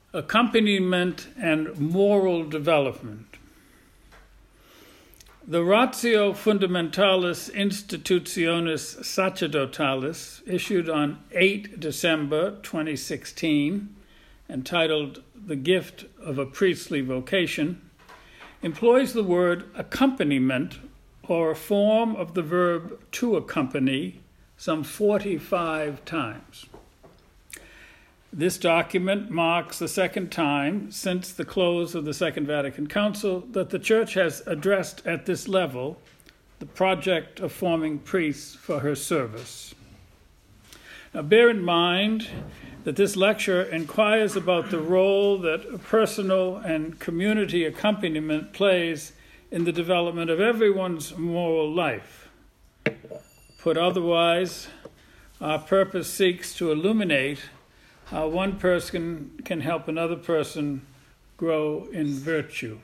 Accompaniment and moral development. The Ratio Fundamentalis Institutionis Sacerdotalis, issued on 8 December 2016, entitled The Gift of a Priestly Vocation, employs the word accompaniment, or a form of the verb to accompany, some 45 times. This document marks the second time since the close of the Second Vatican Council that the Church has addressed at this level the project of forming priests for her service. Now, bear in mind that this lecture inquires about the role that personal and community accompaniment plays in the development of everyone's moral life. Put otherwise, our purpose seeks to illuminate how one person can help another person grow in virtue.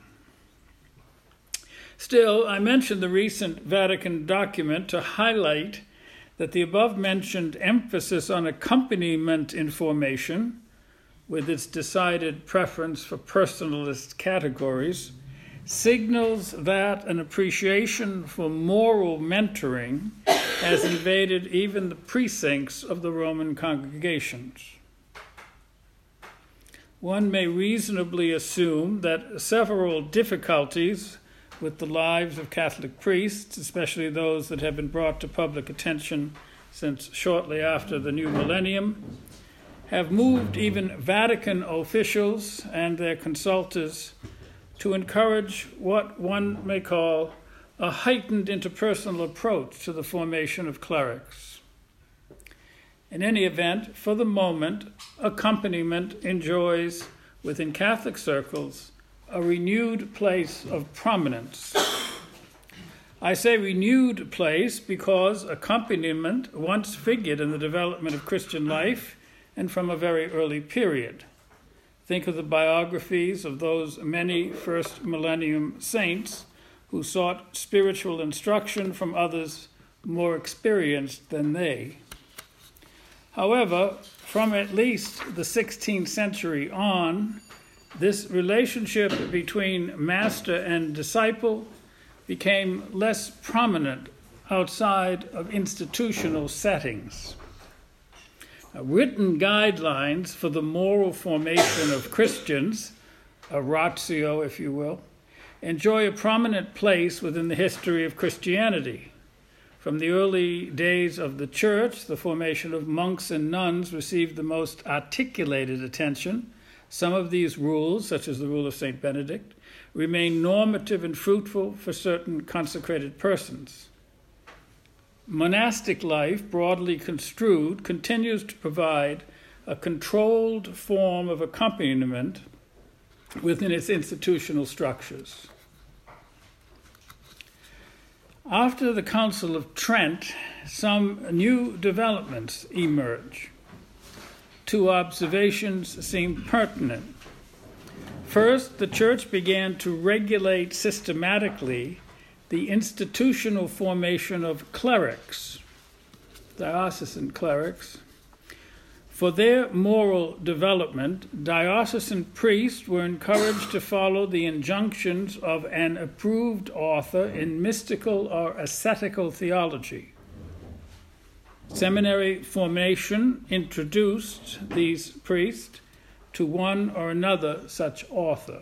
Still, I mentioned the recent Vatican document to highlight that the above-mentioned emphasis on accompaniment in formation, with its decided preference for personalist categories, signals that an appreciation for moral mentoring has invaded even the precincts of the Roman congregations. One may reasonably assume that several difficulties with the lives of Catholic priests, especially those that have been brought to public attention since shortly after the new millennium, have moved even Vatican officials and their consultors to encourage what one may call a heightened interpersonal approach to the formation of clerics. In any event, for the moment, accompaniment enjoys, within Catholic circles, a renewed place of prominence. I say renewed place because accompaniment once figured in the development of Christian life and from a very early period. Think of the biographies of those many first millennium saints who sought spiritual instruction from others more experienced than they. However, from at least the 16th century on, this relationship between master and disciple became less prominent outside of institutional settings. Written guidelines for the moral formation of Christians, a ratio, if you will, enjoy a prominent place within the history of Christianity. From the early days of the Church, the formation of monks and nuns received the most articulated attention. Some of these rules, such as the rule of St. Benedict, remain normative and fruitful for certain consecrated persons. Monastic life, broadly construed, continues to provide a controlled form of accompaniment within its institutional structures. After the Council of Trent, some new developments emerge. Two observations seem pertinent. First, the Church began to regulate systematically the institutional formation of clerics, diocesan clerics. For their moral development, diocesan priests were encouraged to follow the injunctions of an approved author in mystical or ascetical theology. Seminary formation introduced these priests to one or another such author.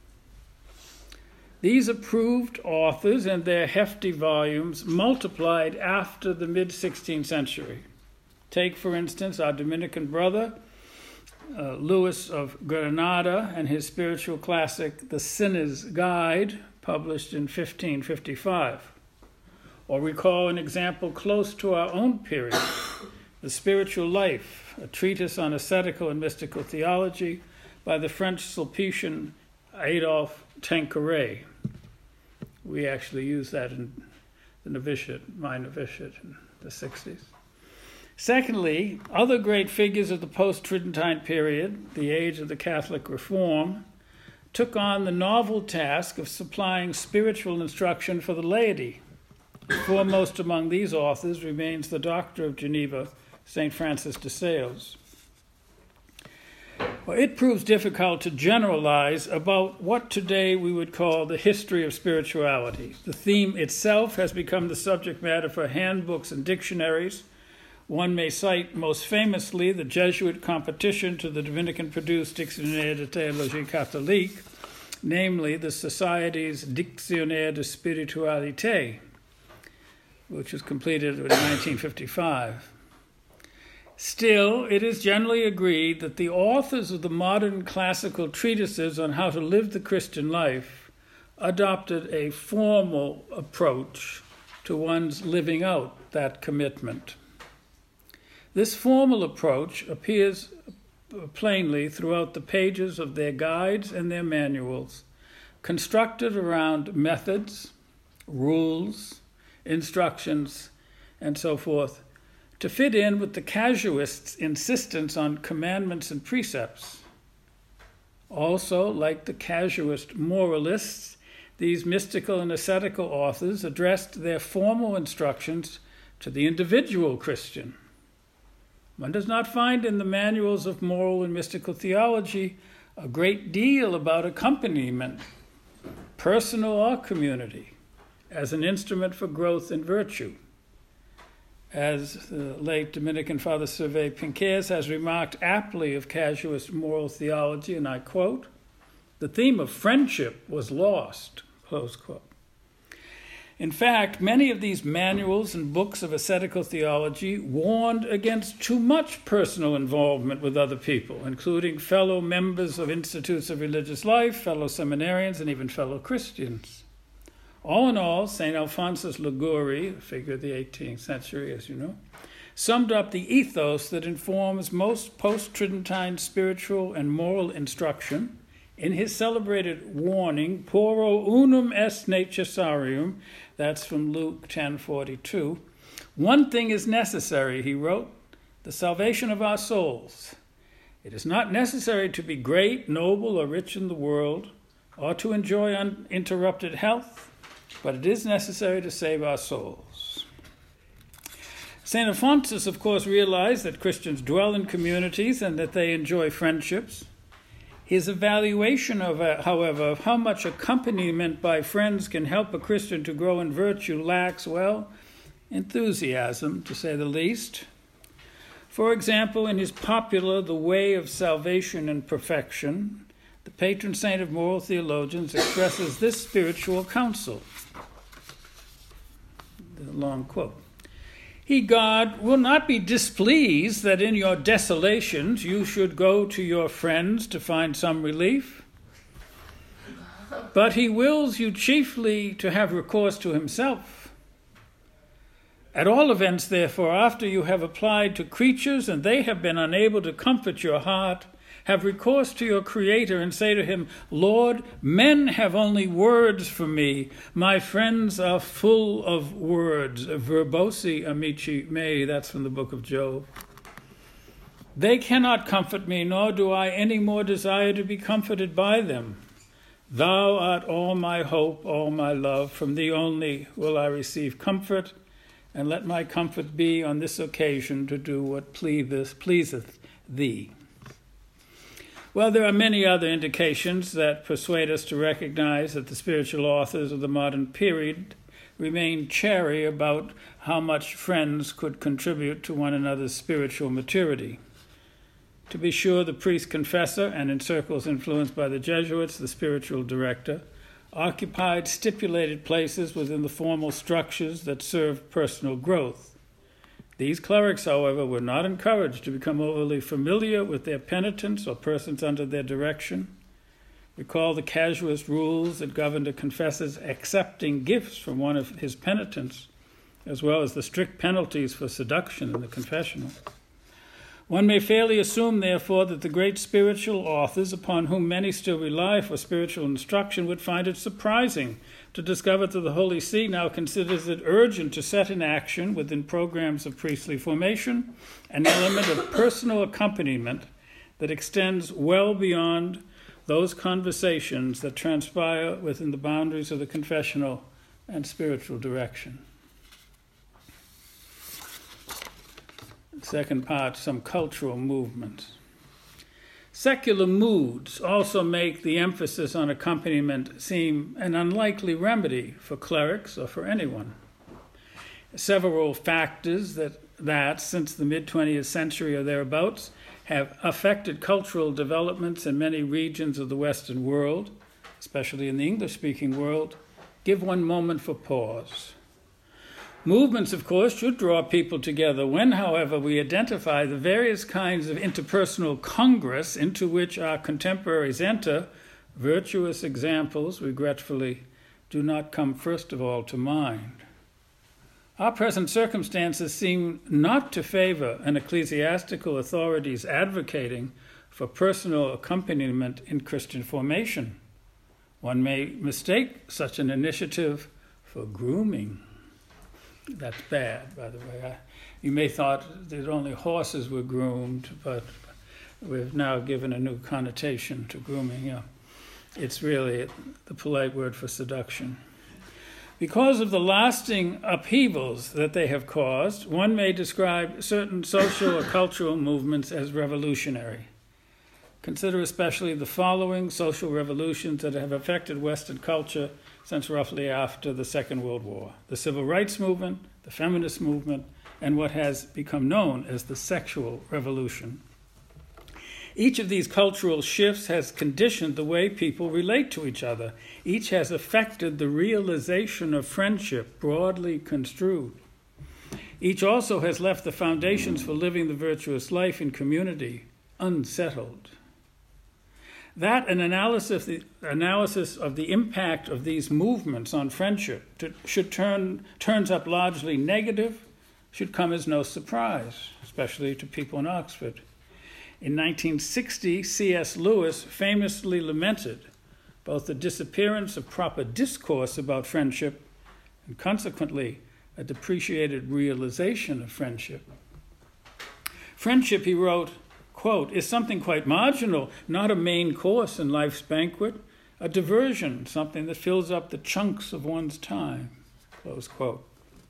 These approved authors and their hefty volumes multiplied after the mid-16th century. Take, for instance, our Dominican brother, Louis of Granada, and his spiritual classic, The Sinner's Guide, published in 1555. Or recall an example close to our own period, The Spiritual Life, a treatise on ascetical and mystical theology by the French Sulpician Adolphe Tanqueray. We actually use that in the novitiate, my novitiate in the 60s. Secondly, other great figures of the post-Tridentine period, the age of the Catholic Reform, took on the novel task of supplying spiritual instruction for the laity. Foremost among these authors remains the Doctor of Geneva, St. Francis de Sales. Well, it proves difficult to generalize about what today we would call the history of spirituality. The theme itself has become the subject matter for handbooks and dictionaries. One may cite most famously the Jesuit competition to the Dominican-produced Dictionnaire de Théologie Catholique, namely the Society's Dictionnaire de Spiritualité, which was completed in 1955. Still, it is generally agreed that the authors of the modern classical treatises on how to live the Christian life adopted a formal approach to one's living out that commitment. This formal approach appears plainly throughout the pages of their guides and their manuals, constructed around methods, rules, instructions, and so forth, to fit in with the casuists' insistence on commandments and precepts. Also, like the casuist moralists, these mystical and ascetical authors addressed their formal instructions to the individual Christian. One does not find in the manuals of moral and mystical theology a great deal about accompaniment, personal or community, as an instrument for growth in virtue. As the late Dominican Father Servet Pinquez has remarked aptly of casuist moral theology, and I quote, "The theme of friendship was lost," close quote. In fact, many of these manuals and books of ascetical theology warned against too much personal involvement with other people, including fellow members of institutes of religious life, fellow seminarians, and even fellow Christians. All in all, St. Alphonsus Liguori, a figure of the 18th century, as you know, summed up the ethos that informs most post-Tridentine spiritual and moral instruction in his celebrated warning, Porro unum est necessarium, that's from Luke 10:42. "One thing is necessary," he wrote, "the salvation of our souls. It is not necessary to be great, noble, or rich in the world, or to enjoy uninterrupted health, but it is necessary to save our souls." St. Alphonsus, of course, realized that Christians dwell in communities and that they enjoy friendships. His evaluation of, however, of how much accompaniment by friends can help a Christian to grow in virtue lacks, well, enthusiasm, to say the least. For example, in his popular The Way of Salvation and Perfection, the patron saint of moral theologians expresses this spiritual counsel. The long quote. "He, God, will not be displeased that in your desolations you should go to your friends to find some relief, but he wills you chiefly to have recourse to himself. At all events, therefore, after you have applied to creatures and they have been unable to comfort your heart, have recourse to your Creator and say to him, 'Lord, men have only words for me. My friends are full of words.' Verbosi amici mei," that's from the book of Job. "They cannot comfort me, nor do I any more desire to be comforted by them. Thou art all my hope, all my love. From thee only will I receive comfort, and let my comfort be on this occasion to do what pleaseth thee." Well, there are many other indications that persuade us to recognize that the spiritual authors of the modern period remained chary about how much friends could contribute to one another's spiritual maturity. To be sure, the priest confessor, and in circles influenced by the Jesuits, the spiritual director, occupied stipulated places within the formal structures that served personal growth. These clerics, however, were not encouraged to become overly familiar with their penitents or persons under their direction. Recall the casuist rules that governed a confessor's accepting gifts from one of his penitents, as well as the strict penalties for seduction in the confessional. One may fairly assume, therefore, that the great spiritual authors upon whom many still rely for spiritual instruction would find it surprising to discover that the Holy See now considers it urgent to set in action within programs of priestly formation an element of personal accompaniment that extends well beyond those conversations that transpire within the boundaries of the confessional and spiritual direction. Second part, some cultural movements. Secular moods also make the emphasis on accompaniment seem an unlikely remedy for clerics or for anyone. Several factors that since the mid-20th century or thereabouts, have affected cultural developments in many regions of the Western world, especially in the English-speaking world, give one moment for pause. Movements, of course, should draw people together. When, however, we identify the various kinds of interpersonal congress into which our contemporaries enter, virtuous examples, regretfully, do not come first of all to mind. Our present circumstances seem not to favor an ecclesiastical authorities advocating for personal accompaniment in Christian formation. One may mistake such an initiative for grooming. That's bad, by the way. You may have thought that only horses were groomed, but we've now given a new connotation to grooming. Yeah. It's really the polite word for seduction. Because of the lasting upheavals that they have caused, one may describe certain social or cultural movements as revolutionary. Consider especially the following social revolutions that have affected Western culture since roughly after the Second World War: the Civil Rights Movement, the Feminist Movement, and what has become known as the Sexual Revolution. Each of these cultural shifts has conditioned the way people relate to each other. Each has affected the realization of friendship, broadly construed. Each also has left the foundations for living the virtuous life in community unsettled. That an analysis of the impact of these movements on friendship turns up largely negative should come as no surprise, especially to people in Oxford. In 1960, C.S. Lewis famously lamented both the disappearance of proper discourse about friendship and consequently a depreciated realization of friendship. Friendship, he wrote, quote, is something quite marginal, not a main course in life's banquet, a diversion, something that fills up the chunks of one's time, close quote.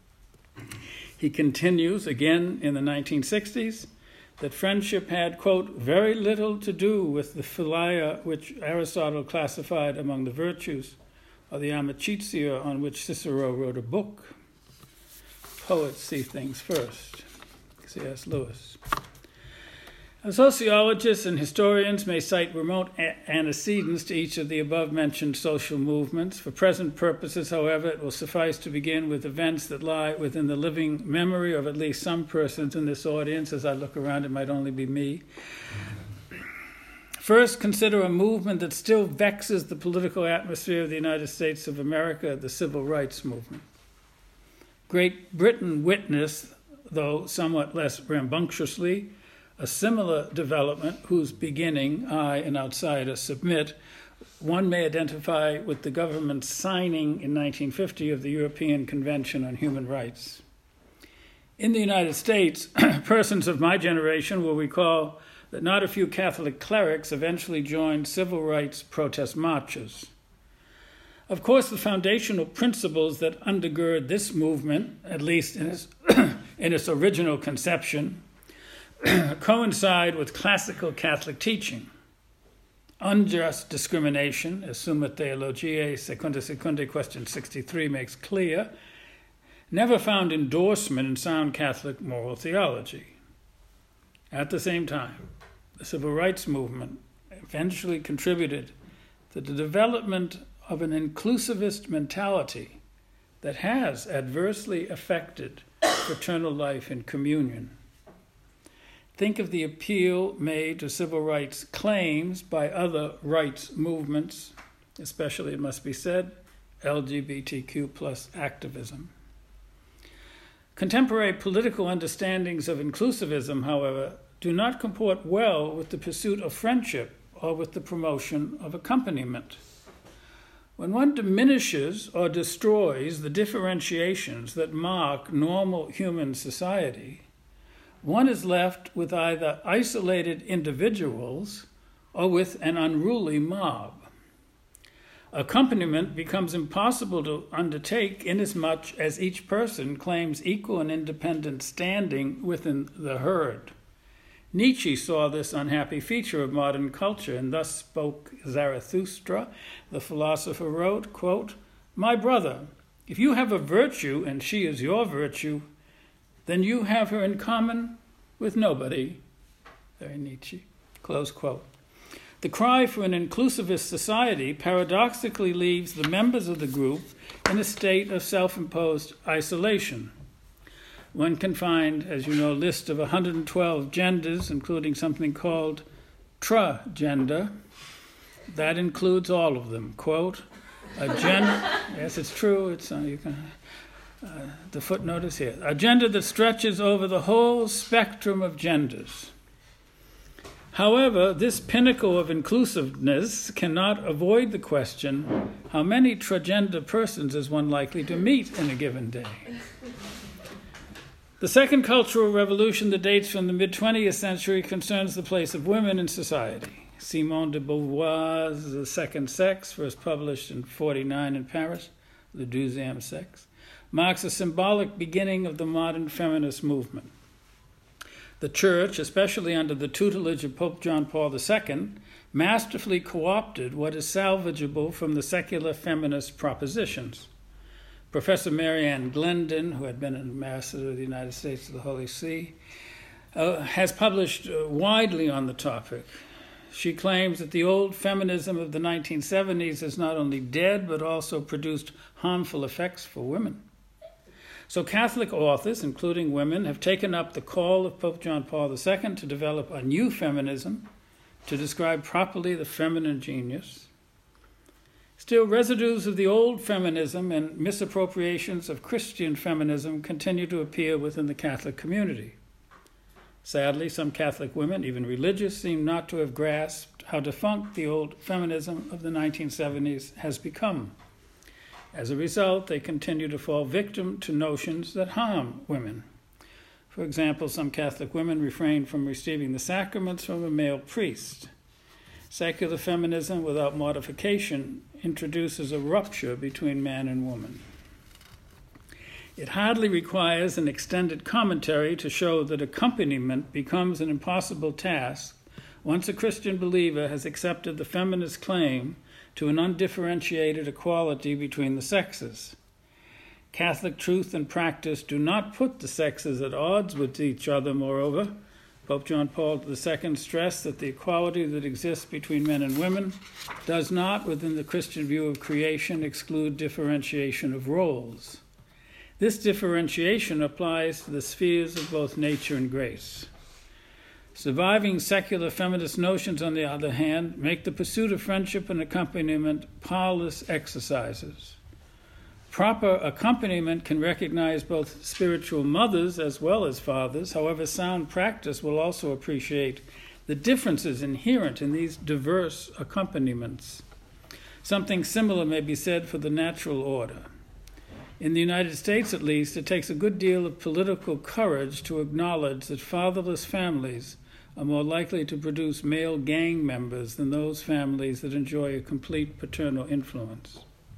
He continues, again in the 1960s, that friendship had, quote, very little to do with the philia which Aristotle classified among the virtues, or the amicitia on which Cicero wrote a book. Poets see things first. C.S. Lewis. Sociologists and historians may cite remote antecedents to each of the above-mentioned social movements. For present purposes, however, it will suffice to begin with events that lie within the living memory of at least some persons in this audience. As I look around, it might only be me. First, consider a movement that still vexes the political atmosphere of the United States of America, the Civil Rights Movement. Great Britain witnessed, though somewhat less rambunctiously, a similar development whose beginning I, an outsider, submit, one may identify with the government's signing in 1950 of the European Convention on Human Rights. In the United States, persons of my generation will recall that not a few Catholic clerics eventually joined civil rights protest marches. Of course, the foundational principles that undergird this movement, at least in its original conception, coincide with classical Catholic teaching. Unjust discrimination, as Summa Theologiae Secunda, question 63 makes clear, never found endorsement in sound Catholic moral theology. At the same time, the Civil Rights Movement eventually contributed to the development of an inclusivist mentality that has adversely affected fraternal life and communion. Think of the appeal made to civil rights claims by other rights movements, especially, it must be said, LGBTQ plus activism. Contemporary political understandings of inclusivism, however, do not comport well with the pursuit of friendship or with the promotion of accompaniment. When one diminishes or destroys the differentiations that mark normal human society, one is left with either isolated individuals or with an unruly mob. Accompaniment becomes impossible to undertake inasmuch as each person claims equal and independent standing within the herd. Nietzsche saw this unhappy feature of modern culture, and thus spoke Zarathustra. The philosopher wrote, quote, "My brother, if you have a virtue and she is your virtue, then you have her in common with nobody." Very Nietzsche, close quote. The cry for an inclusivist society paradoxically leaves the members of the group in a state of self-imposed isolation. One can find, as you know, a list of 112 genders, including something called tra-gender. That includes all of them. Quote, a gender, yes, it's true, it's, you can, the footnote is here, a gender that stretches over the whole spectrum of genders. However, this pinnacle of inclusiveness cannot avoid the question, how many transgender persons is one likely to meet in a given day? The second cultural revolution that dates from the mid-20th century concerns the place of women in society. Simone de Beauvoir's The Second Sex, first published in 1949 in Paris, Le Deuxième Sexe, marks a symbolic beginning of the modern feminist movement. The Church, especially under the tutelage of Pope John Paul II, masterfully co-opted what is salvageable from the secular feminist propositions. Professor Mary Ann Glendon, who had been an ambassador of the United States to the Holy See, has published widely on the topic. She claims that the old feminism of the 1970s is not only dead, but also produced harmful effects for women. So Catholic authors, including women, have taken up the call of Pope John Paul II to develop a new feminism to describe properly the feminine genius. Still, residues of the old feminism and misappropriations of Christian feminism continue to appear within the Catholic community. Sadly, some Catholic women, even religious, seem not to have grasped how defunct the old feminism of the 1970s has become. As a result, they continue to fall victim to notions that harm women. For example, some Catholic women refrain from receiving the sacraments from a male priest. Secular feminism without modification introduces a rupture between man and woman. It hardly requires an extended commentary to show that accompaniment becomes an impossible task once a Christian believer has accepted the feminist claim to an undifferentiated equality between the sexes. Catholic truth and practice do not put the sexes at odds with each other, moreover. Pope John Paul II stressed that the equality that exists between men and women does not, within the Christian view of creation, exclude differentiation of roles. This differentiation applies to the spheres of both nature and grace. Surviving secular feminist notions, on the other hand, make the pursuit of friendship and accompaniment powerless exercises. Proper accompaniment can recognize both spiritual mothers as well as fathers. However, sound practice will also appreciate the differences inherent in these diverse accompaniments. Something similar may be said for the natural order. In the United States, at least, it takes a good deal of political courage to acknowledge that fatherless families are more likely to produce male gang members than those families that enjoy a complete paternal influence.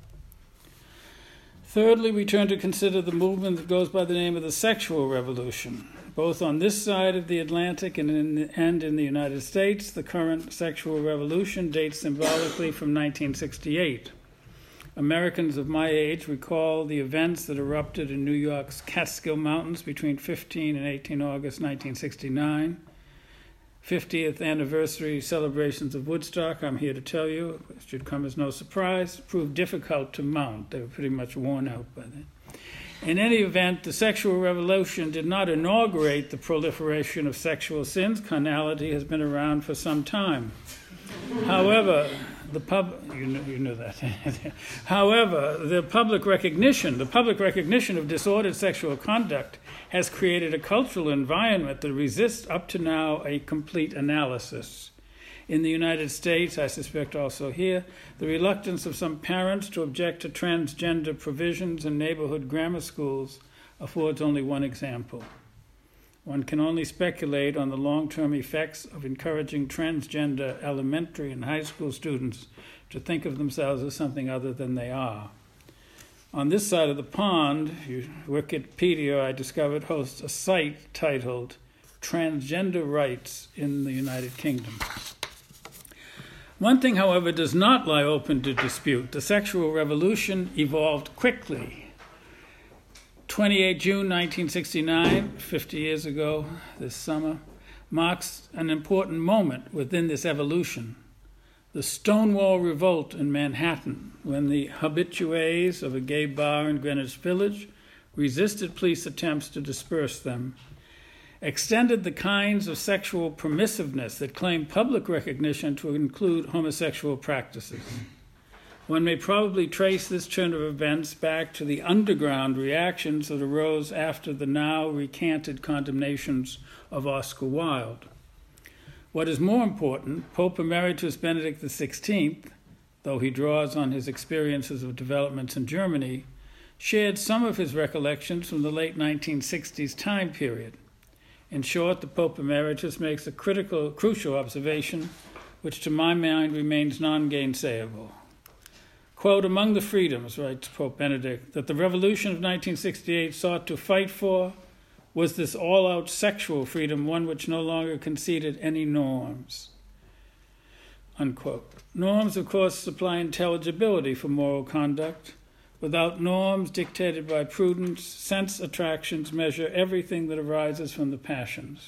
Thirdly, we turn to consider the movement that goes by the name of the sexual revolution. Both on this side of the Atlantic and in the United States, the current sexual revolution dates symbolically from 1968. Americans of my age recall the events that erupted in New York's Catskill Mountains between 15 and 18 August 1969. 50th anniversary celebrations of Woodstock, I'm here to tell you, it should come as no surprise, proved difficult to mount. They were pretty much worn out by then. In any event, the sexual revolution did not inaugurate the proliferation of sexual sins. Carnality has been around for some time. However, the public recognition of disordered sexual conduct has created a cultural environment that resists up to now a complete analysis. In the United States, I suspect also here, the reluctance of some parents to object to transgender provisions in neighborhood grammar schools affords only one example. One can only speculate on the long-term effects of encouraging transgender elementary and high school students to think of themselves as something other than they are. On this side of the pond, Wikipedia, I discovered, hosts a site titled transgender rights in the United Kingdom. One thing, however, does not lie open to dispute. The sexual revolution evolved quickly. 28 June 1969, 50 years ago this summer, marks an important moment within this evolution. The Stonewall Revolt in Manhattan, when the habitués of a gay bar in Greenwich Village resisted police attempts to disperse them, extended the kinds of sexual permissiveness that claimed public recognition to include homosexual practices. One may probably trace this turn of events back to the underground reactions that arose after the now recanted condemnations of Oscar Wilde. What is more important, Pope Emeritus Benedict XVI, though he draws on his experiences of developments in Germany, shared some of his recollections from the late 1960s time period. In short, the Pope Emeritus makes a crucial observation, which to my mind remains non-gainsayable. Quote, "Among the freedoms," writes Pope Benedict, "that the revolution of 1968 sought to fight for was this all-out sexual freedom, one which no longer conceded any norms." Unquote. Norms, of course, supply intelligibility for moral conduct. Without norms dictated by prudence, sense attractions measure everything that arises from the passions.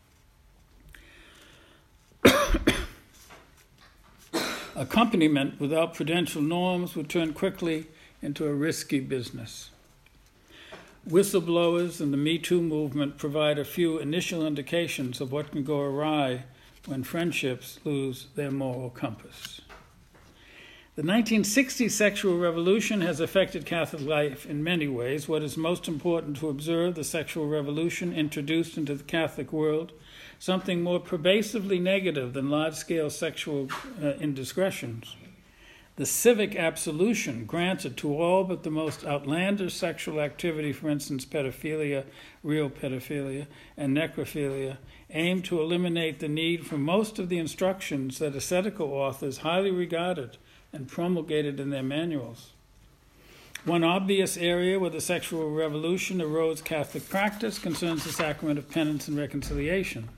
Accompaniment without prudential norms would turn quickly into a risky business. Whistleblowers and the Me Too movement provide a few initial indications of what can go awry when friendships lose their moral compass. The 1960s sexual revolution has affected Catholic life in many ways. What is most important to observe, the sexual revolution introduced into the Catholic world something more pervasively negative than large-scale sexual indiscretions. The civic absolution granted to all but the most outlandish sexual activity, for instance, pedophilia, real pedophilia, and necrophilia, aimed to eliminate the need for most of the instructions that ascetical authors highly regarded and promulgated in their manuals. One obvious area where the sexual revolution erodes Catholic practice concerns the sacrament of penance and reconciliation.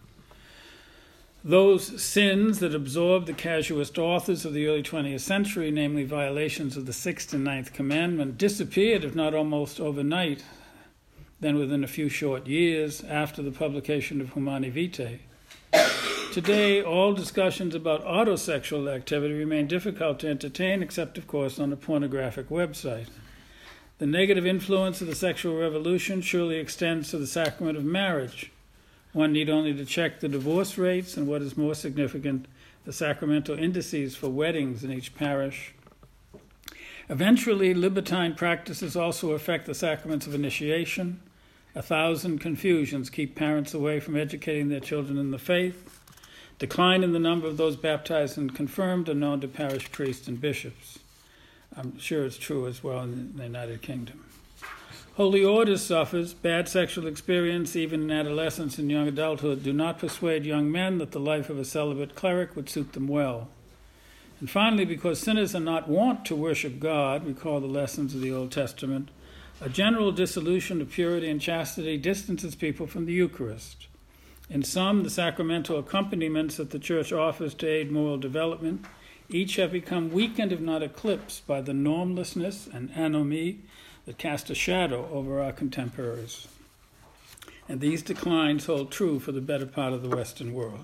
Those sins that absorbed the casuist authors of the early 20th century, namely violations of the 6th and 9th commandment, disappeared, if not almost overnight, then within a few short years after the publication of Humani Vitae. Today, all discussions about autosexual activity remain difficult to entertain, except, of course, on a pornographic website. The negative influence of the sexual revolution surely extends to the sacrament of marriage. One need only to check the divorce rates and, what is more significant, the sacramental indices for weddings in each parish. Eventually, libertine practices also affect the sacraments of initiation. 1,000 confusions keep parents away from educating their children in the faith. Decline in the number of those baptized and confirmed are known to parish priests and bishops. I'm sure it's true as well in the United Kingdom. Holy Orders suffers. Bad sexual experience, even in adolescence and young adulthood, do not persuade young men that the life of a celibate cleric would suit them well. And finally, because sinners are not wont to worship God, recall the lessons of the Old Testament, a general dissolution of purity and chastity distances people from the Eucharist. In some, the sacramental accompaniments that the Church offers to aid moral development each have become weakened, if not eclipsed, by the normlessness and anomie that cast a shadow over our contemporaries. And these declines hold true for the better part of the Western world.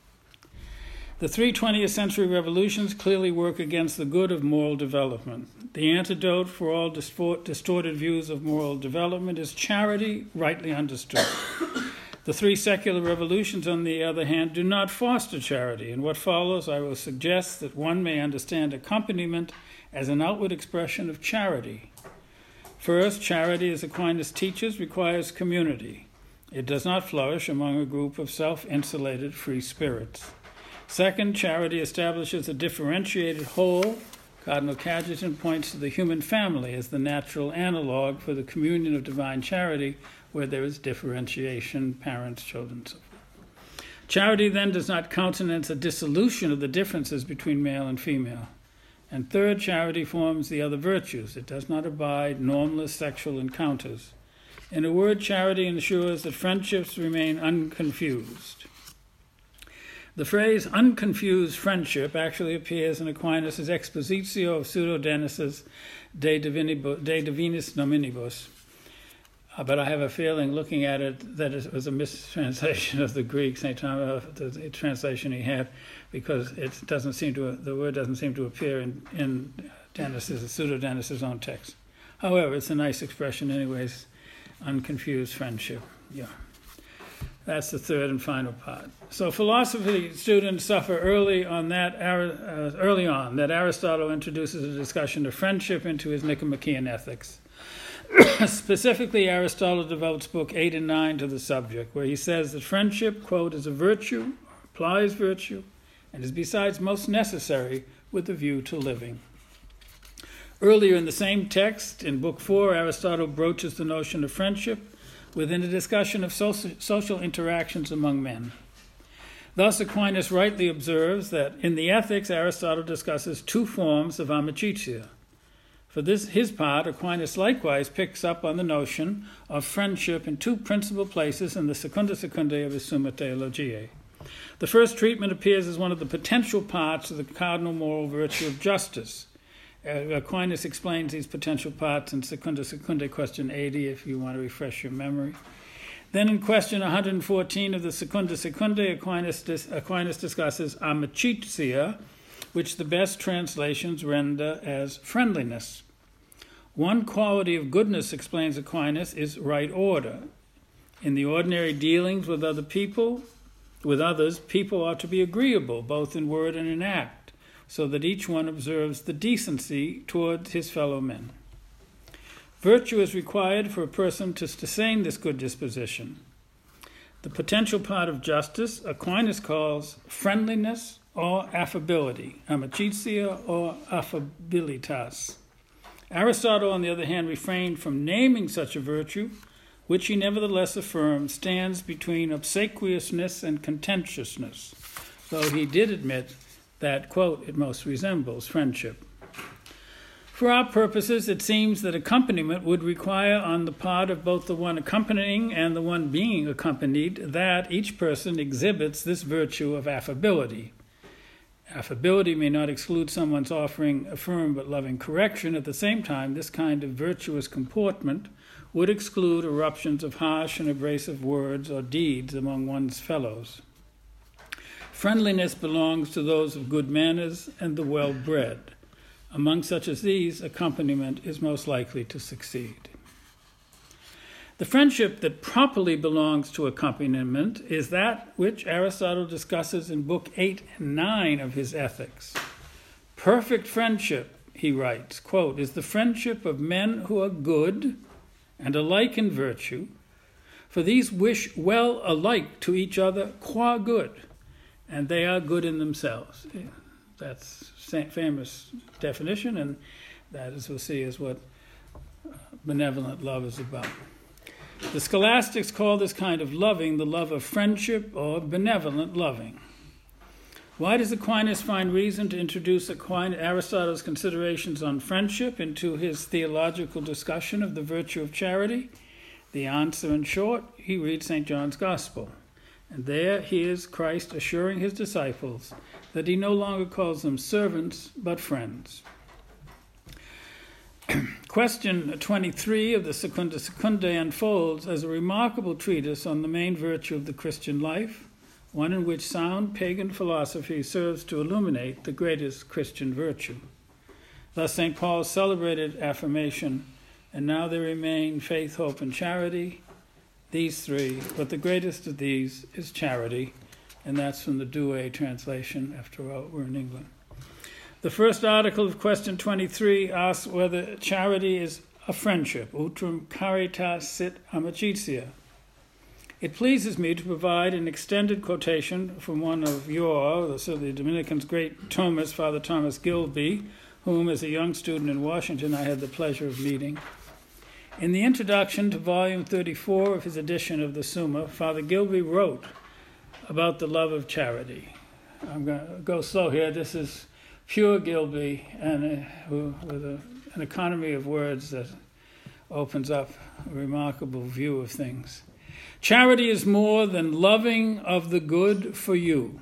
The 3 20th century revolutions clearly work against the good of moral development. The antidote for all distorted views of moral development is charity, rightly understood. The 3 secular revolutions, on the other hand, do not foster charity. In what follows, I will suggest that one may understand accompaniment as an outward expression of charity. First, charity, as Aquinas teaches, requires community. It does not flourish among a group of self-insulated free spirits. Second, charity establishes a differentiated whole. Cardinal Cajetan points to the human family as the natural analog for the communion of divine charity, where there is differentiation, parents, children, so forth. Charity then does not countenance a dissolution of the differences between male and female. And third, charity forms the other virtues. It does not abide normless sexual encounters. In a word, charity ensures that friendships remain unconfused. The phrase unconfused friendship actually appears in Aquinas' Expositio of Pseudo-Denis's De Divinis Nominibus. But I have a feeling, looking at it, that it was a mistranslation of the Greek, St. Thomas, the translation he had, because the word doesn't seem to appear in Pseudo-Denis's own text. However, it's a nice expression anyways, unconfused friendship. Yeah. That's the third and final part. So philosophy students suffer early on that Aristotle introduces a discussion of friendship into his Nicomachean Ethics. Specifically, Aristotle devotes Book 8 and 9 to the subject, where he says that friendship, quote, is a virtue, applies virtue, and is besides most necessary with a view to living. Earlier in the same text, in Book 4, Aristotle broaches the notion of friendship within a discussion of social interactions among men. Thus, Aquinas rightly observes that in the Ethics, Aristotle discusses two forms of amicitia. For his part, Aquinas likewise picks up on the notion of friendship in two principal places in the Secunda Secundae of his Summa Theologiae. The first treatment appears as one of the potential parts of the cardinal moral virtue of justice. Aquinas explains these potential parts in Secunda Secundae, question 80, if you want to refresh your memory. Then in question 114 of the Secunda Secundae, Aquinas discusses amicitia, which the best translations render as friendliness. One quality of goodness, explains Aquinas, is right order. In the ordinary dealings with others, people ought to be agreeable, both in word and in act, so that each one observes the decency toward his fellow men. Virtue is required for a person to sustain this good disposition. The potential part of justice, Aquinas calls friendliness or affability, amicitia or affabilitas. Aristotle, on the other hand, refrained from naming such a virtue, which he nevertheless affirmed stands between obsequiousness and contentiousness, though he did admit that, quote, it most resembles friendship. For our purposes, it seems that accompaniment would require on the part of both the one accompanying and the one being accompanied that each person exhibits this virtue of affability. Affability may not exclude someone's offering a firm but loving correction. At the same time, this kind of virtuous comportment would exclude eruptions of harsh and abrasive words or deeds among one's fellows. Friendliness belongs to those of good manners and the well-bred. Among such as these, accompaniment is most likely to succeed. The friendship that properly belongs to accompaniment is that which Aristotle discusses in Book 8 and 9 of his Ethics. Perfect friendship, he writes, quote, is the friendship of men who are good and alike in virtue, for these wish well alike to each other qua good, and they are good in themselves. That's a famous definition, and that, as we'll see, is what benevolent love is about. The scholastics call this kind of loving the love of friendship or benevolent loving. Why does Aquinas find reason to introduce Aristotle's considerations on friendship into his theological discussion of the virtue of charity? The answer, in short, he reads St. John's Gospel. And there he hears Christ assuring his disciples that he no longer calls them servants, but friends. Question 23 of the Secunda Secundae unfolds as a remarkable treatise on the main virtue of the Christian life, one in which sound pagan philosophy serves to illuminate the greatest Christian virtue. Thus St. Paul celebrated affirmation, and now there remain faith, hope, and charity, these three, but the greatest of these is charity, and that's from the Douay translation. After all, we're in England. The first article of question 23 asks whether charity is a friendship, utrum caritas sit amicitia. It pleases me to provide an extended quotation from one of the Dominicans' great Thomist, Father Thomas Gilby, whom, as a young student in Washington, I had the pleasure of meeting. In the introduction to volume 34 of his edition of the Summa, Father Gilby wrote about the love of charity. I'm going to go slow here. This is pure Gilby, and with an economy of words that opens up a remarkable view of things. Charity is more than loving of the good for you,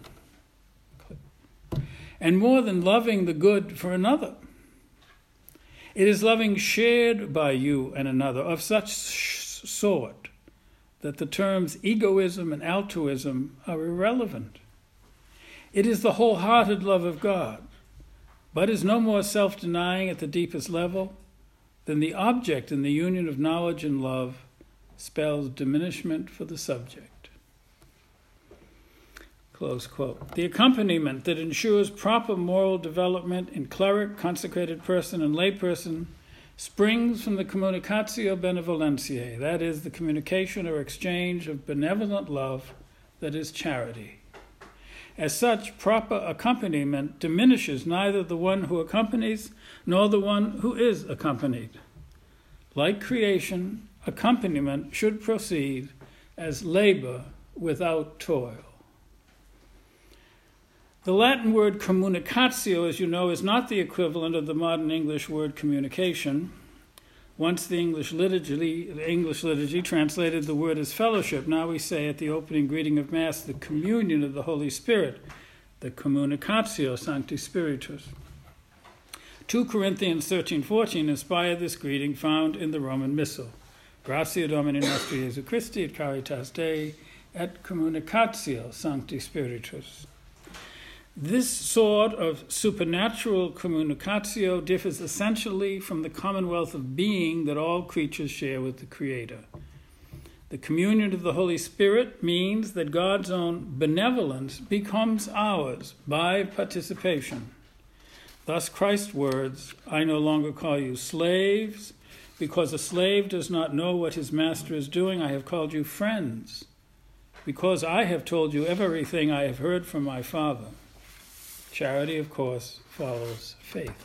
and more than loving the good for another. It is loving shared by you and another of such sort that the terms egoism and altruism are irrelevant. It is the wholehearted love of God, but is no more self-denying at the deepest level than the object in the union of knowledge and love spells diminishment for the subject. Close quote. The accompaniment that ensures proper moral development in cleric, consecrated person, and layperson springs from the communicatio benevolentiae, that is, the communication or exchange of benevolent love that is charity. As such, proper accompaniment diminishes neither the one who accompanies nor the one who is accompanied. Like creation, accompaniment should proceed as labor without toil. The Latin word communicatio, as you know, is not the equivalent of the modern English word communication. Once the English liturgy translated the word as fellowship. Now we say at the opening greeting of Mass, the communion of the Holy Spirit, the communicatio sancti spiritus. 2 Corinthians 13:14 inspired this greeting found in the Roman Missal. Gratia Domini nostri Jesu Christi et caritas Dei et communicatio sancti spiritus. This sort of supernatural communicatio differs essentially from the commonwealth of being that all creatures share with the Creator. The communion of the Holy Spirit means that God's own benevolence becomes ours by participation. Thus Christ's words, I no longer call you slaves, because a slave does not know what his master is doing. I have called you friends, because I have told you everything I have heard from my Father. Charity, of course, follows faith.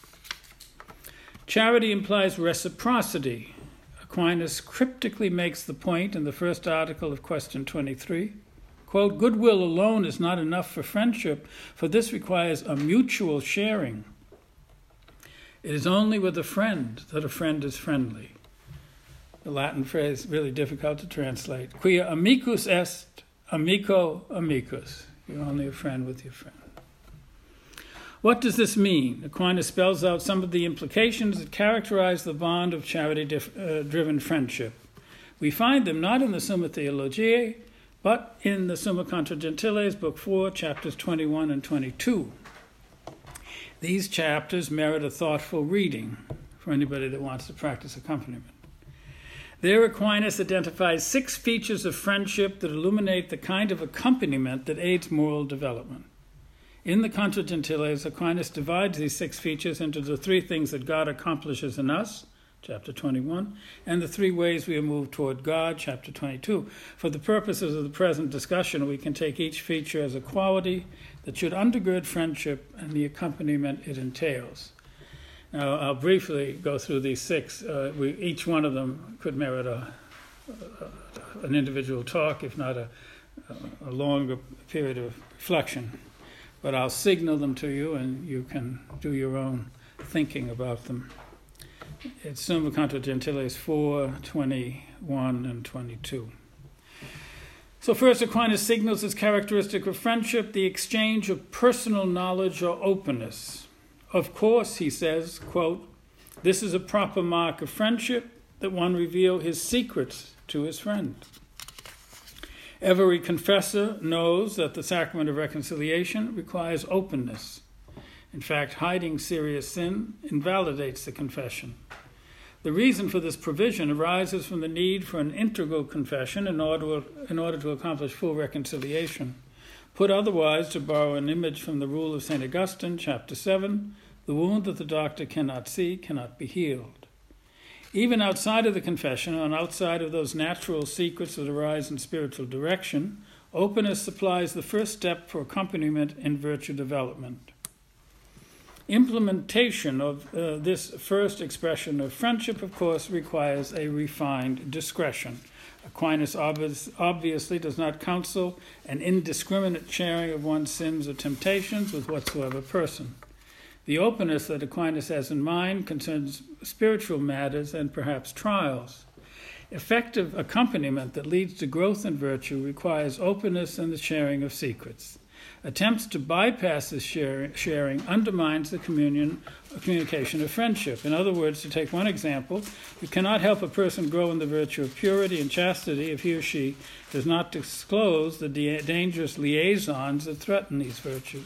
Charity implies reciprocity. Aquinas cryptically makes the point in the first article of question 23. Quote, goodwill alone is not enough for friendship, for this requires a mutual sharing. It is only with a friend that a friend is friendly. The Latin phrase, really difficult to translate. Quia amicus est, amico amicus. You're only a friend with your friend. What does this mean? Aquinas spells out some of the implications that characterize the bond of charity-driven friendship. We find them not in the Summa Theologiae, but in the Summa Contra Gentiles, Book 4, chapters 21 and 22. These chapters merit a thoughtful reading for anybody that wants to practice accompaniment. There, Aquinas identifies 6 features of friendship that illuminate the kind of accompaniment that aids moral development. In the Contra Gentiles, Aquinas divides these 6 features into the 3 things that God accomplishes in us, chapter 21, and the 3 ways we are moved toward God, chapter 22. For the purposes of the present discussion, we can take each feature as a quality that should undergird friendship and the accompaniment it entails. Now, I'll briefly go through these 6. Each one of them could merit an individual talk, if not a longer period of reflection. But I'll signal them to you, and you can do your own thinking about them. It's Summa Contra Gentiles 4, 21, and 22. So first, Aquinas signals as characteristic of friendship the exchange of personal knowledge or openness. Of course, he says, quote, this is a proper mark of friendship, that one reveal his secrets to his friend. Every confessor knows that the sacrament of reconciliation requires openness. In fact, hiding serious sin invalidates the confession. The reason for this provision arises from the need for an integral confession in order to accomplish full reconciliation. Put otherwise, to borrow an image from the rule of St. Augustine, chapter 7, the wound that the doctor cannot see cannot be healed. Even outside of the confession, and outside of those natural secrets that arise in spiritual direction, openness supplies the first step for accompaniment in virtue development. Implementation of this first expression of friendship, of course, requires a refined discretion. Aquinas obviously does not counsel an indiscriminate sharing of one's sins or temptations with whatsoever person. The openness that Aquinas has in mind concerns spiritual matters and perhaps trials. Effective accompaniment that leads to growth in virtue requires openness and the sharing of secrets. Attempts to bypass this sharing undermines the communication of friendship. In other words, to take one example, you cannot help a person grow in the virtue of purity and chastity if he or she does not disclose the dangerous liaisons that threaten these virtues.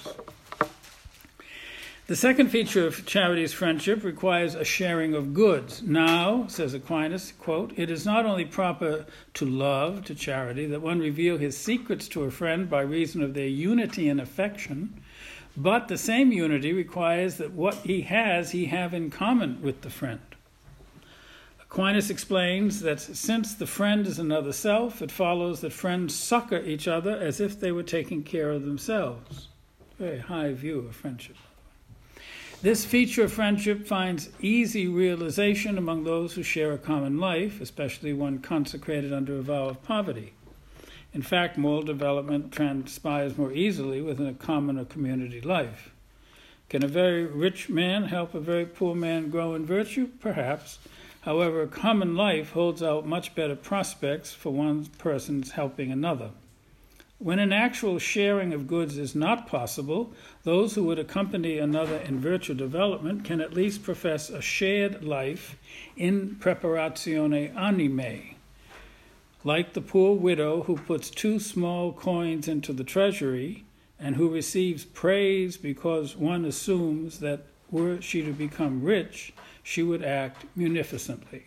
The second feature of charity's friendship requires a sharing of goods. Now, says Aquinas, quote, "It is not only proper to love, to charity, that one reveal his secrets to a friend by reason of their unity in affection, but the same unity requires that what he have in common with the friend." Aquinas explains that since the friend is another self, it follows that friends succor each other as if they were taking care of themselves. Very high view of friendship. This feature of friendship finds easy realization among those who share a common life, especially one consecrated under a vow of poverty. In fact, moral development transpires more easily within a common or community life. Can a very rich man help a very poor man grow in virtue? Perhaps. However, a common life holds out much better prospects for one person's helping another. When an actual sharing of goods is not possible, those who would accompany another in virtue development can at least profess a shared life in preparatione animae. Like the poor widow who puts 2 small coins into the treasury and who receives praise because one assumes that were she to become rich, she would act munificently.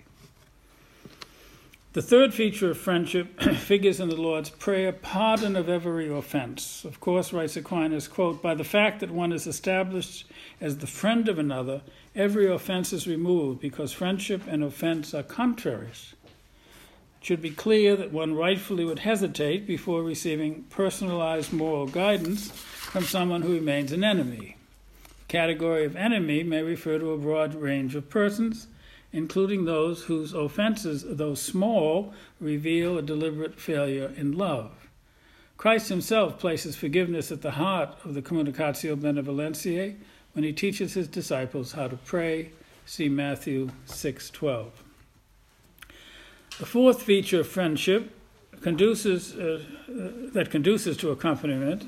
The third feature of friendship figures in the Lord's Prayer, pardon of every offense. Of course, writes Aquinas, quote, "By the fact that one is established as the friend of another, every offense is removed because friendship and offense are contraries. It should be clear that one rightfully would hesitate before receiving personalized moral guidance from someone who remains an enemy. The category of enemy may refer to a broad range of persons, including those whose offenses, though small, reveal a deliberate failure in love. Christ himself places forgiveness at the heart of the Communicatio Benevolentiae when he teaches his disciples how to pray. See Matthew 6:12. The fourth feature of friendship conduces to accompaniment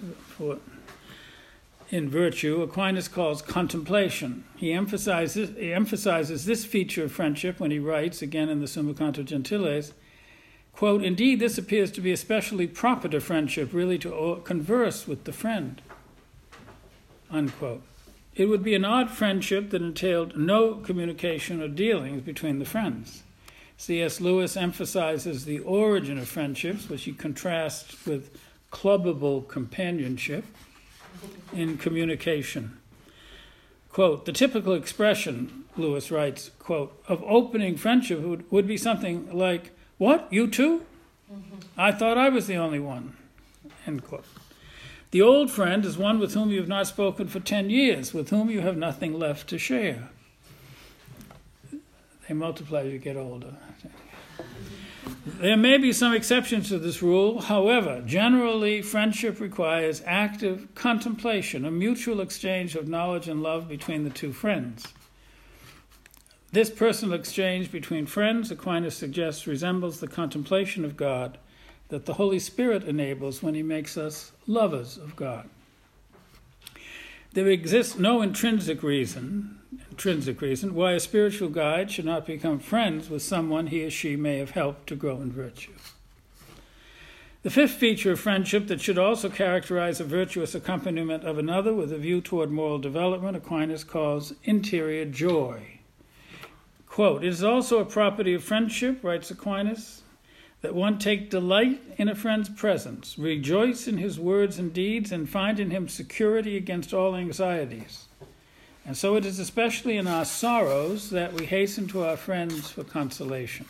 in virtue, Aquinas calls contemplation. He emphasizes this feature of friendship when he writes, again in the Summa Contra Gentiles, quote, "Indeed, this appears to be especially proper to friendship, really to converse with the friend," unquote. It would be an odd friendship that entailed no communication or dealings between the friends. C.S. Lewis emphasizes the origin of friendships, which he contrasts with clubbable companionship, in communication. Quote, "The typical expression," Lewis writes, quote, "of opening friendship would be something like, 'What, you too? I thought I was the only one,' end quote. The old friend is one with whom you have not spoken for 10 years, with whom you have nothing left to share." They multiply as you get older. There may be some exceptions to this rule. However, generally, friendship requires active contemplation, a mutual exchange of knowledge and love between the two friends. This personal exchange between friends, Aquinas suggests, resembles the contemplation of God that the Holy Spirit enables when he makes us lovers of God. There exists no intrinsic reason why a spiritual guide should not become friends with someone he or she may have helped to grow in virtue. The fifth feature of friendship that should also characterize a virtuous accompaniment of another with a view toward moral development, Aquinas calls interior joy. Quote, "It is also a property of friendship," writes Aquinas, "that one take delight in a friend's presence, rejoice in his words and deeds, and find in him security against all anxieties. And so it is especially in our sorrows that we hasten to our friends for consolation."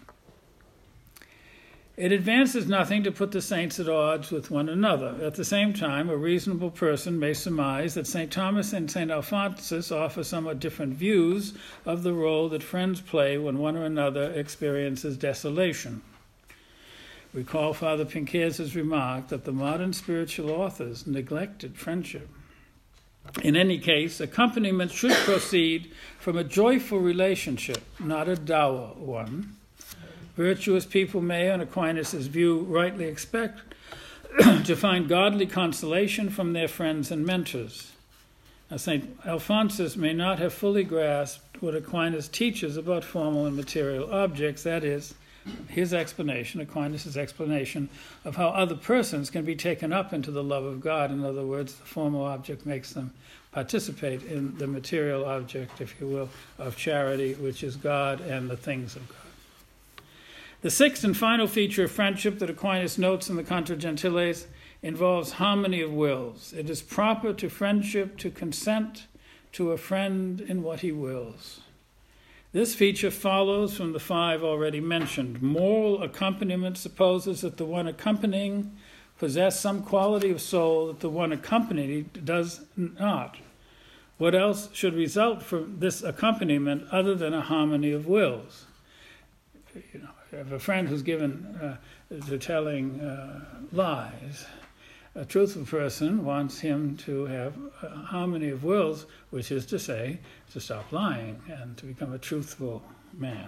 It advances nothing to put the saints at odds with one another. At the same time, a reasonable person may surmise that St. Thomas and St. Alphonsus offer somewhat different views of the role that friends play when one or another experiences desolation. Recall Father Pinquere's remark that the modern spiritual authors neglected friendship. In any case, accompaniment should proceed from a joyful relationship, not a dour one. Virtuous people may, on Aquinas' view, rightly expect to find godly consolation from their friends and mentors. Now, St. Alphonsus may not have fully grasped what Aquinas teaches about formal and material objects, that is, his explanation, Aquinas' explanation, of how other persons can be taken up into the love of God. In other words, the formal object makes them participate in the material object, if you will, of charity, which is God and the things of God. The sixth and final feature of friendship that Aquinas notes in the Contra Gentiles involves harmony of wills. It is proper to friendship to consent to a friend in what he wills. This feature follows from the five already mentioned. Moral accompaniment supposes that the one accompanying possess some quality of soul that the one accompanied does not. What else should result from this accompaniment other than a harmony of wills? You know, if you have a friend who's given to telling lies, a truthful person wants him to have a harmony of wills, which is to say, to stop lying and to become a truthful man.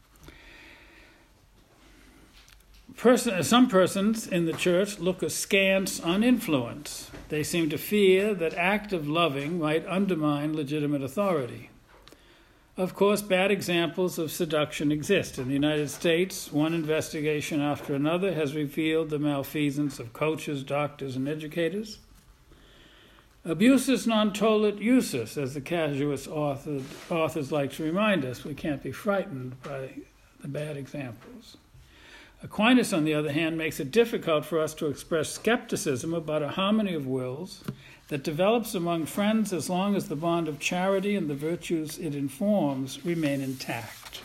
Some persons in the church look askance on influence. They seem to fear that active loving might undermine legitimate authority. Of course, bad examples of seduction exist. In the United States, one investigation after another has revealed the malfeasance of coaches, doctors, and educators. Abusus non tollit usus, as the casuist authors like to remind us. We can't be frightened by the bad examples. Aquinas, on the other hand, makes it difficult for us to express skepticism about a harmony of wills that develops among friends as long as the bond of charity and the virtues it informs remain intact.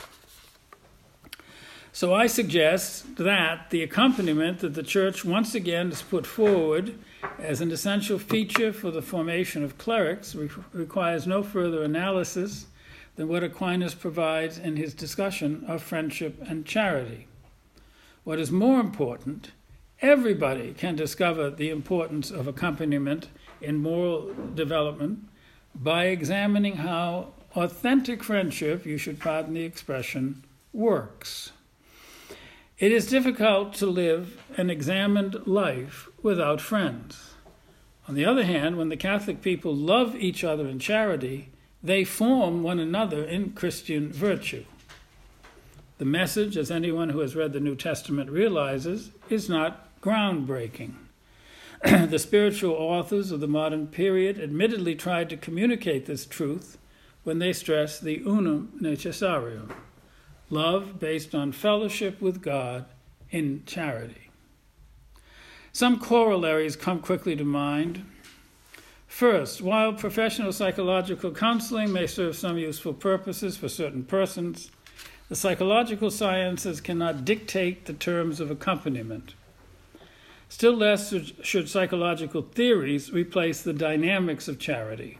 So I suggest that the accompaniment that the Church once again has put forward as an essential feature for the formation of clerics requires no further analysis than what Aquinas provides in his discussion of friendship and charity. What is more important, everybody can discover the importance of accompaniment in moral development by examining how authentic friendship, you should pardon the expression, works. It is difficult to live an examined life without friends. On the other hand, when the Catholic people love each other in charity, they form one another in Christian virtue. The message, as anyone who has read the New Testament realizes, is not groundbreaking. The spiritual authors of the modern period admittedly tried to communicate this truth when they stressed the unum necessarium, love based on fellowship with God in charity. Some corollaries come quickly to mind. First, while professional psychological counseling may serve some useful purposes for certain persons, the psychological sciences cannot dictate the terms of accompaniment. Still less should psychological theories replace the dynamics of charity.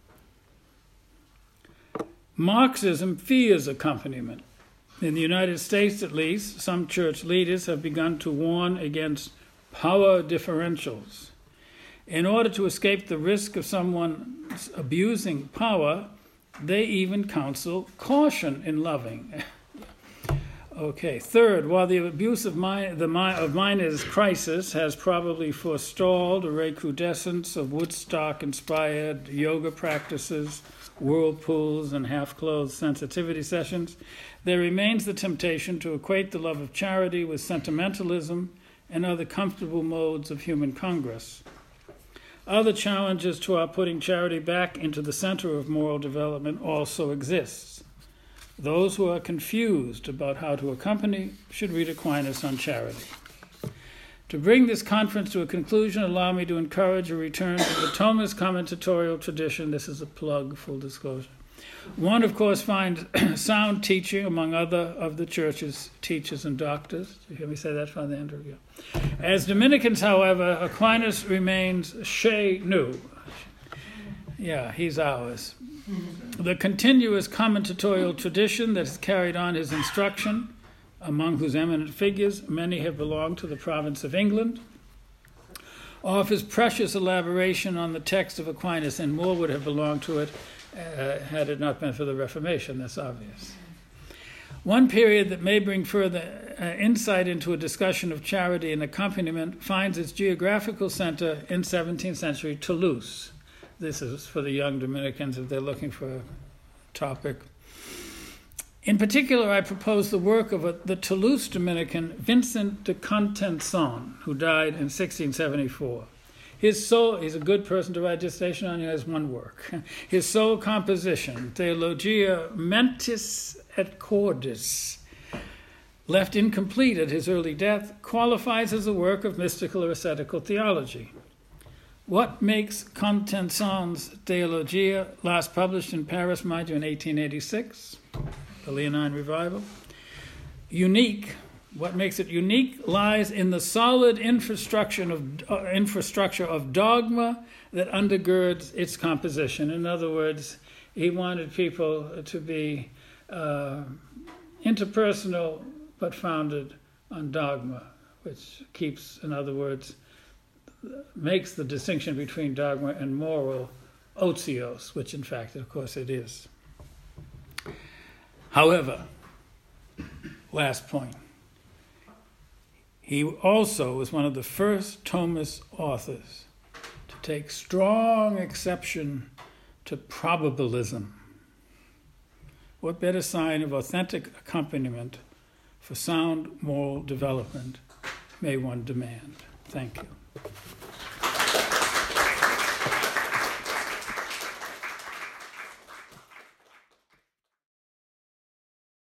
Marxism fears accompaniment. In the United States, at least, some church leaders have begun to warn against power differentials. In order to escape the risk of someone abusing power, they even counsel caution in loving. Okay, third, while the abuse of minors' crisis has probably forestalled a recrudescence of Woodstock-inspired yoga practices, whirlpools, and half-clothed sensitivity sessions, there remains the temptation to equate the love of charity with sentimentalism and other comfortable modes of human congress. Other challenges to our putting charity back into the center of moral development also exist. Those who are confused about how to accompany should read Aquinas on charity. To bring this conference to a conclusion, allow me to encourage a return to the Thomist commentatorial tradition. This is a plug, full disclosure. One, of course, finds sound teaching among other of the church's teachers and doctors. Did you hear me say that, Father Andrew? Yeah. As Dominicans, however, Aquinas remains chez nous. Yeah, he's ours. The continuous commentatorial tradition that has carried on his instruction, among whose eminent figures many have belonged to the province of England, offers precious elaboration on the text of Aquinas, and more would have belonged to it had it not been for the Reformation, that's obvious. One period that may bring further insight into a discussion of charity and accompaniment finds its geographical center in 17th century Toulouse. This is for the young Dominicans if they're looking for a topic. In particular, I propose the work of the Toulouse Dominican Vincent de Contenson, who died in 1674. His sole, he's a good person to write dissertation on, he has one work. His sole composition, Theologia Mentis et Cordis, left incomplete at his early death, qualifies as a work of mystical or ascetical theology. What makes Contenson's Theologia, last published in Paris, mind you, in 1886, the Leonine Revival, unique? What makes it unique lies in the solid infrastructure of dogma that undergirds its composition. In other words, he wanted people to be interpersonal but founded on dogma, which keeps, in other words, makes the distinction between dogma and moral otios, which in fact, of course, it is. However, last point. He also was one of the first Thomist authors to take strong exception to probabilism. What better sign of authentic accompaniment for sound moral development may one demand? Thank you.